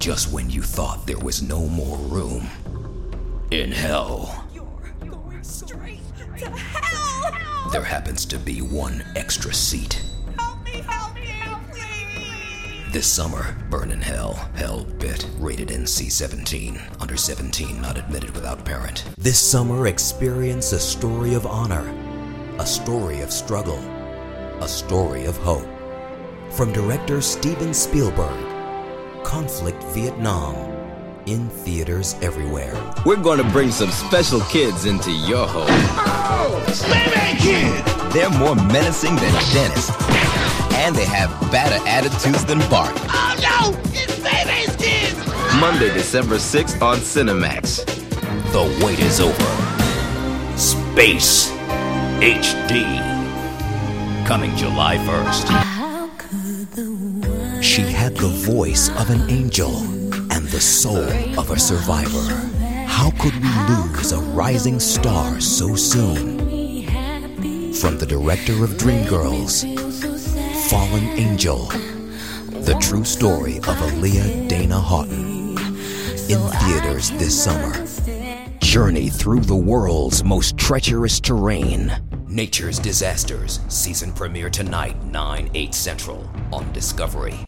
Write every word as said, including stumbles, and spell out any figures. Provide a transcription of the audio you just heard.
just when you thought there was no more room in hell. You're going straight to hell! There happens to be one extra seat. Help me, help me, please! This summer, Burn in Hell, Hell Bit, rated N C seventeen, under seventeen, not admitted without parent. This summer, experience a story of honor, a story of struggle, a story of hope. From director Steven Spielberg, Conflict Vietnam, in theaters everywhere. We're gonna bring some special kids into your home. Oh, Baby Kid! They're more menacing than Dennis, and they have badder attitudes than Bart. Oh no, it's Baby's Kids! Monday, December sixth on Cinemax. The wait is over. Space H D, coming July first. She had the voice of an angel and the soul of a survivor. How could we lose a rising star so soon? From the director of Dreamgirls, Fallen Angel, the true story of Aaliyah Dana Houghton. In theaters this summer. Journey through the world's most treacherous terrain. Nature's Disasters, season premiere tonight, nine, eight Central, on Discovery.